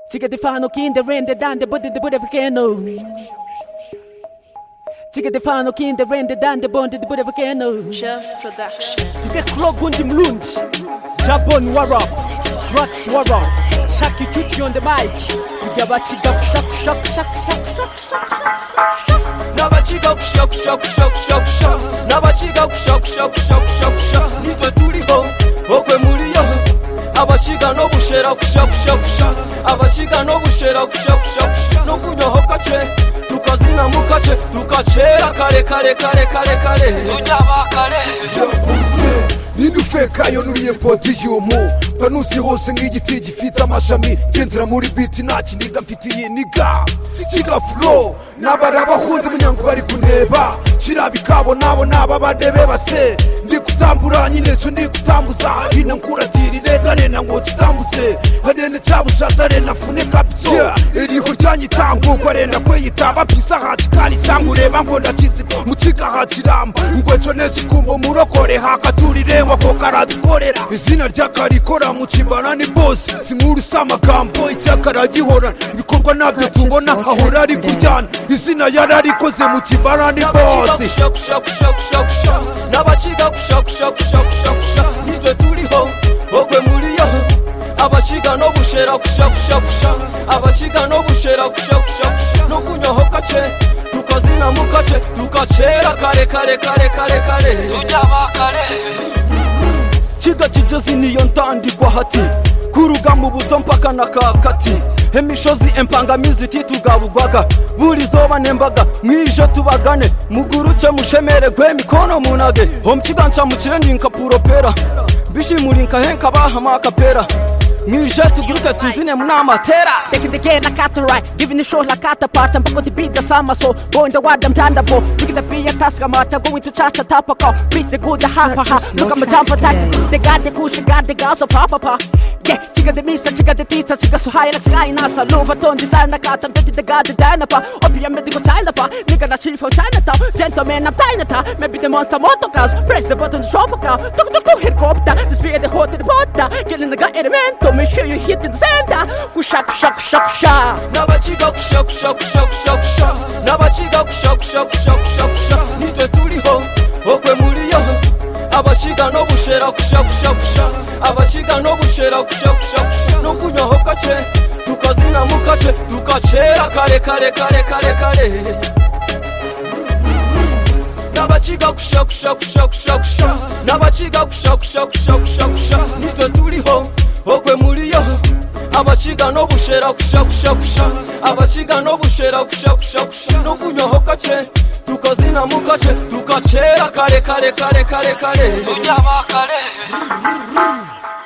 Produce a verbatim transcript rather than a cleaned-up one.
Chica the fano king the rende dan the body the body volcano. Chica the fano king the rende dan the body the body volcano. Just production. The clock gundi mlundi. Jabon warab. Rocks warab. Shaki tuti on the mic. Tugaba chiga shak shak shak shak shak shak. Naba chiga shak shak shak shak shak. Naba chiga shak shak shak shak shak. Nitwe tuliho okwe muliyo. Abachiga no bushera kushak shak shak. Abachiga no bushera kushak shak shak. No kunyohoka che tukazina mukache tukachera kare kare kare kare kare. Tujaba kare. Jakunze nidufeka yo nuriye podium panusi hose ng'igiti gifite amashami genzera muri beat naki niga mfitiye niga chiga flow nabaraba hundi munyango bari kuneba kirabikabo nabo naba badebe base ndi kutambura nyine cyo ndi kutambuza ina nkuratiri leta nena ngo kitambuse hadene cyabushatare nafune kapito iri huryanyi tango kwarenda kweyitaba pisa hachikali cyangwa ureba ngo ndakizi mukiga hachiramba ingweco nezikumbo murokore hakaturire wako karatukorera izina ryakarikora mu kimbana ni boss sinkuru samagambo icyakara gihora bikorwa nabyo tubona ahora ari kujyana izina yararikoze mu kimbana ni boss nabachiga kushak shak shak shak shak nitwe tuliho okwe muliyo abachiga no bushera kushak shak shak abachiga no bushera kushak shak no kunyohoka che tukazina mukache tukachera kare kare kare kare kare tujaba kare. Chiga chijozi niyo ntandikwa hati kuruga mu buto mpaka na kakati emishozi empangamizi titugabugwaga buri zoba nembaga mwijo tubagane muguruke mushemere gwe mikono munage homkiganca mukireni nkapuropera bishimurinka henka bahama kapera mije tuguruke tuzine munamatera Taking the game like at right, giving the show like at the part. I'm going to beat the summer so going to what I'm trying to do. Look at the be a task I'm going to charge the top of car. Beat the good the half ha. Look at my jump attack. They got the cushion, got the gas of papa pa. Yeah, chica the misa, chica the tita, chica so high like sky nasa. Lova ton design the cat and betty the god the dynapa. Opium medical China pa. Nigga the chief from Chinatown. Gentleman I'm Chinatown. Maybe the monster motor cars. Press the button to shop a car. Tuk tuk tuk helicopter. The speed the hot in the water. Killing the guy element to make sure you hit in the center. Kushak shak shak shak. Nabachiga kushak shak shak shak shak. Nabachiga kushak shak shak shak shak. Nitwe tuliho okwe muliyo. Abachiga no bushera kushak shak shak. Abachiga no bushera kushak shak shak. No kunyohoka che tukazina mukache tukachera kare kare kare kare kare. Nabachiga kushak shak shak shak shak. Nabachiga kushak shak shak shak shak. Nitwe tuliho okwe muliyo. Abachiga no bushera kushak shak shak. Abachiga no bushera kushak shak shak. No kunyohoka che tukazina mukache tukachera kare kare kare kare kare tujaba kare.